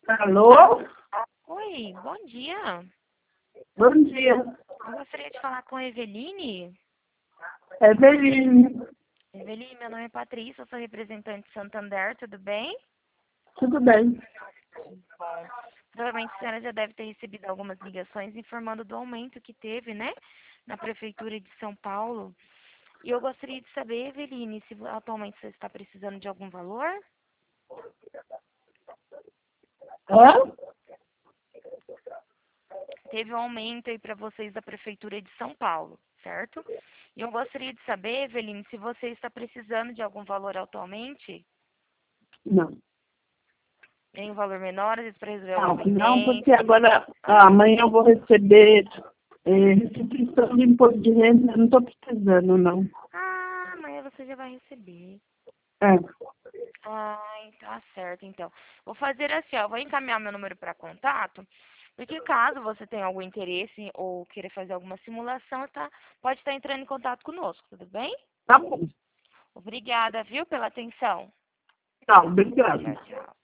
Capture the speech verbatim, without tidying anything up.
Alô? Oi, bom dia. Bom dia. Eu gostaria de falar com a Eveline. Eveline. Eveline, meu nome é Patrícia, eu sou representante de Santander, tudo bem? Tudo bem? Bom, provavelmente a senhora já deve ter recebido algumas ligações informando do aumento que teve, né, na Prefeitura de São Paulo. E eu gostaria de saber, Eveline, se atualmente você está precisando de algum valor? Hã? Teve um aumento aí para vocês da Prefeitura de São Paulo, certo? E eu gostaria de saber, Eveline, se você está precisando de algum valor atualmente, Não. em um valor menor, às vezes para resolver alguma Não, não, porque pendência. agora ah, amanhã eu vou receber eh, restituição de imposto de renda. Eu não estou precisando, não. Ah, amanhã você já vai receber. É. Ah, tá certo, então. Vou fazer assim, ó, vou encaminhar meu número para contato, porque caso você tenha algum interesse ou queira fazer alguma simulação, tá, pode estar entrando em contato conosco, tudo bem? Tá bom. Obrigada, viu, pela atenção. Tá, obrigado. Tchau, tchau.